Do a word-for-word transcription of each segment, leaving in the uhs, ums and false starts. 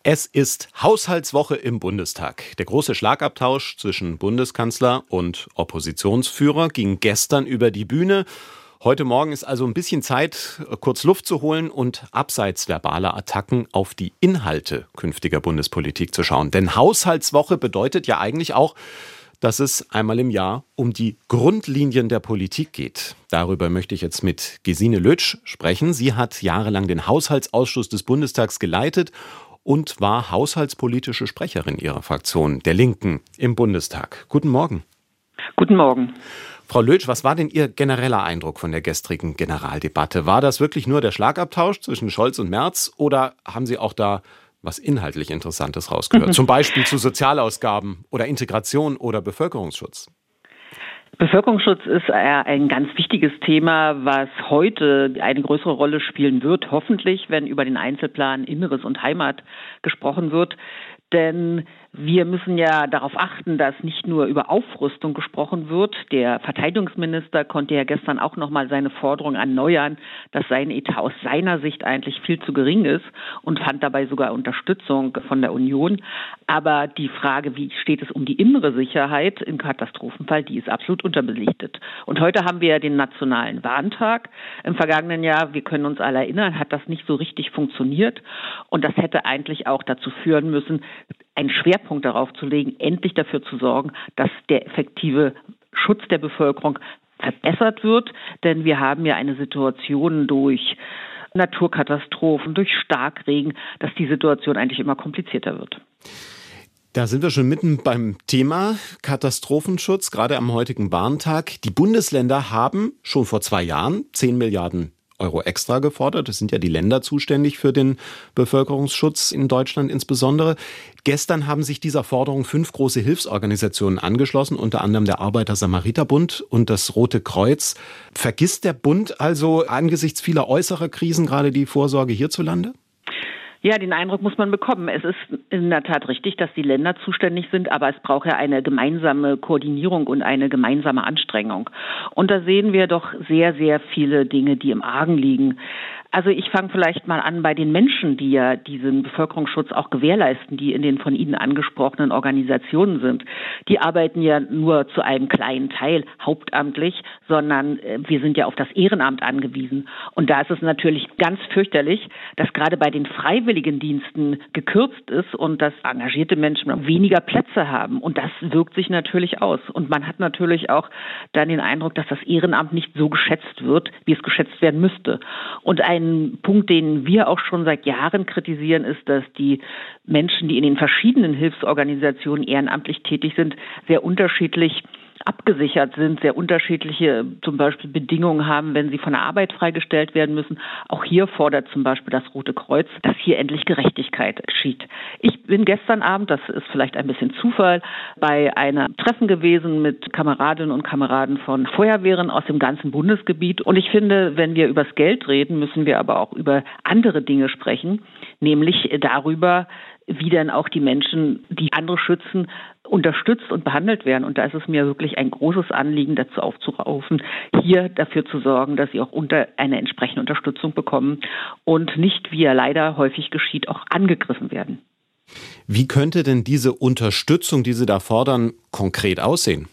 Es ist Haushaltswoche im Bundestag. Der große Schlagabtausch zwischen Bundeskanzler und Oppositionsführer ging gestern über die Bühne. Heute Morgen ist also ein bisschen Zeit, kurz Luft zu holen und abseits verbaler Attacken auf die Inhalte künftiger Bundespolitik zu schauen. Denn Haushaltswoche bedeutet ja eigentlich auch, dass es einmal im Jahr um die Grundlinien der Politik geht. Darüber möchte ich jetzt mit Gesine Lötsch sprechen. Sie hat jahrelang den Haushaltsausschuss des Bundestags geleitet und war haushaltspolitische Sprecherin ihrer Fraktion, der Linken, im Bundestag. Guten Morgen. Guten Morgen. Frau Lötsch, was war denn Ihr genereller Eindruck von der gestrigen Generaldebatte? War das wirklich nur der Schlagabtausch zwischen Scholz und Merz oder haben Sie auch da was inhaltlich Interessantes rausgehört? Mhm. Zum Beispiel zu Sozialausgaben oder Integration oder Bevölkerungsschutz? Bevölkerungsschutz ist ein ganz wichtiges Thema, was heute eine größere Rolle spielen wird, hoffentlich, wenn über den Einzelplan Inneres und Heimat gesprochen wird. Denn wir müssen ja darauf achten, dass nicht nur über Aufrüstung gesprochen wird. Der Verteidigungsminister konnte ja gestern auch nochmal seine Forderung erneuern, dass sein Etat aus seiner Sicht eigentlich viel zu gering ist und fand dabei sogar Unterstützung von der Union. Aber die Frage, wie steht es um die innere Sicherheit im Katastrophenfall, die ist absolut unterbelichtet. Und heute haben wir ja den Nationalen Warntag. Im vergangenen Jahr, wir können uns alle erinnern, hat das nicht so richtig funktioniert. Und das hätte eigentlich auch dazu führen müssen, einen Schwerpunkt darauf zu legen, endlich dafür zu sorgen, dass der effektive Schutz der Bevölkerung verbessert wird. Denn wir haben ja eine Situation durch Naturkatastrophen, durch Starkregen, dass die Situation eigentlich immer komplizierter wird. Da sind wir schon mitten beim Thema Katastrophenschutz, gerade am heutigen Warntag. Die Bundesländer haben schon vor zwei Jahren zehn Milliarden Euro extra gefordert. Das sind ja die Länder zuständig für den Bevölkerungsschutz in Deutschland insbesondere. Gestern haben sich dieser Forderung fünf große Hilfsorganisationen angeschlossen, unter anderem der Arbeiter-Samariter-Bund und das Rote Kreuz. Vergisst der Bund also angesichts vieler äußerer Krisen gerade die Vorsorge hierzulande? Ja, den Eindruck muss man bekommen. Es ist in der Tat richtig, dass die Länder zuständig sind, aber es braucht ja eine gemeinsame Koordinierung und eine gemeinsame Anstrengung. Und da sehen wir doch sehr, sehr viele Dinge, die im Argen liegen. Also ich fange vielleicht mal an bei den Menschen, die ja diesen Bevölkerungsschutz auch gewährleisten, die in den von Ihnen angesprochenen Organisationen sind. Die arbeiten ja nur zu einem kleinen Teil hauptamtlich, sondern wir sind ja auf das Ehrenamt angewiesen. Und da ist es natürlich ganz fürchterlich, dass gerade bei den Freiwilligendiensten gekürzt ist und dass engagierte Menschen weniger Plätze haben. Und das wirkt sich natürlich aus. Und man hat natürlich auch dann den Eindruck, dass das Ehrenamt nicht so geschätzt wird, wie es geschätzt werden müsste. Und ein Ein Punkt, den wir auch schon seit Jahren kritisieren, ist, dass die Menschen, die in den verschiedenen Hilfsorganisationen ehrenamtlich tätig sind, sehr unterschiedlich abgesichert sind, sehr unterschiedliche zum Beispiel Bedingungen haben, wenn sie von der Arbeit freigestellt werden müssen. Auch hier fordert zum Beispiel das Rote Kreuz, dass hier endlich Gerechtigkeit geschieht. Ich bin gestern Abend, das ist vielleicht ein bisschen Zufall, bei einem Treffen gewesen mit Kameradinnen und Kameraden von Feuerwehren aus dem ganzen Bundesgebiet. Und ich finde, wenn wir über das Geld reden, müssen wir aber auch über andere Dinge sprechen, nämlich darüber, wie dann auch die Menschen, die andere schützen, unterstützt und behandelt werden. Und da ist es mir wirklich ein großes Anliegen, dazu aufzurufen, hier dafür zu sorgen, dass sie auch unter eine entsprechende Unterstützung bekommen und nicht, wie ja leider häufig geschieht, auch angegriffen werden. Wie könnte denn diese Unterstützung, die Sie da fordern, konkret aussehen?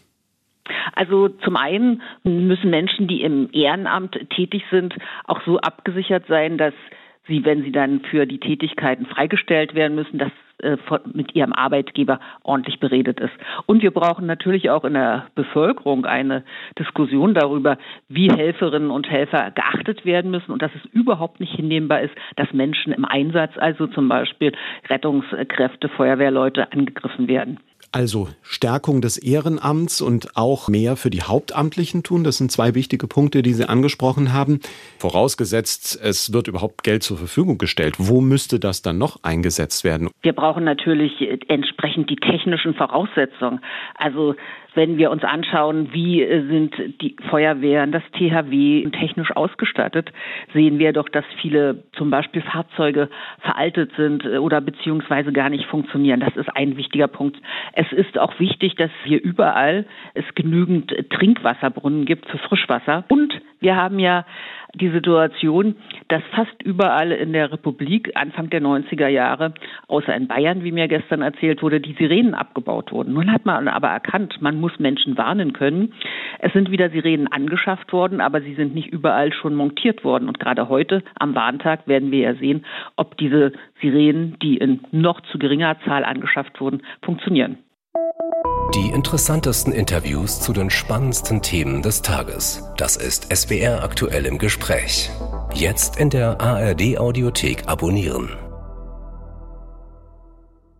Also zum einen müssen Menschen, die im Ehrenamt tätig sind, auch so abgesichert sein, dass sie, wenn sie dann für die Tätigkeiten freigestellt werden müssen, dass äh, mit ihrem Arbeitgeber ordentlich beredet ist. Und wir brauchen natürlich auch in der Bevölkerung eine Diskussion darüber, wie Helferinnen und Helfer geachtet werden müssen und dass es überhaupt nicht hinnehmbar ist, dass Menschen im Einsatz, also zum Beispiel Rettungskräfte, Feuerwehrleute, angegriffen werden. Also Stärkung des Ehrenamts und auch mehr für die Hauptamtlichen tun. Das sind zwei wichtige Punkte, die Sie angesprochen haben. Vorausgesetzt, es wird überhaupt Geld zur Verfügung gestellt. Wo müsste das dann noch eingesetzt werden? Wir brauchen natürlich entsprechend die technischen Voraussetzungen. Also wenn wir uns anschauen, wie sind die Feuerwehren, das T H W technisch ausgestattet, sehen wir doch, dass viele zum Beispiel Fahrzeuge veraltet sind oder beziehungsweise gar nicht funktionieren. Das ist ein wichtiger Punkt. Es ist auch wichtig, dass hier überall es genügend Trinkwasserbrunnen gibt für Frischwasser und Wir haben ja die Situation, dass fast überall in der Republik Anfang der neunziger Jahre, außer in Bayern, wie mir gestern erzählt wurde, die Sirenen abgebaut wurden. Nun hat man aber erkannt, man muss Menschen warnen können. Es sind wieder Sirenen angeschafft worden, aber sie sind nicht überall schon montiert worden. Und gerade heute am Warntag werden wir ja sehen, ob diese Sirenen, die in noch zu geringer Zahl angeschafft wurden, funktionieren. Die interessantesten Interviews zu den spannendsten Themen des Tages. Das ist S W R aktuell im Gespräch. Jetzt in der A R D Audiothek abonnieren.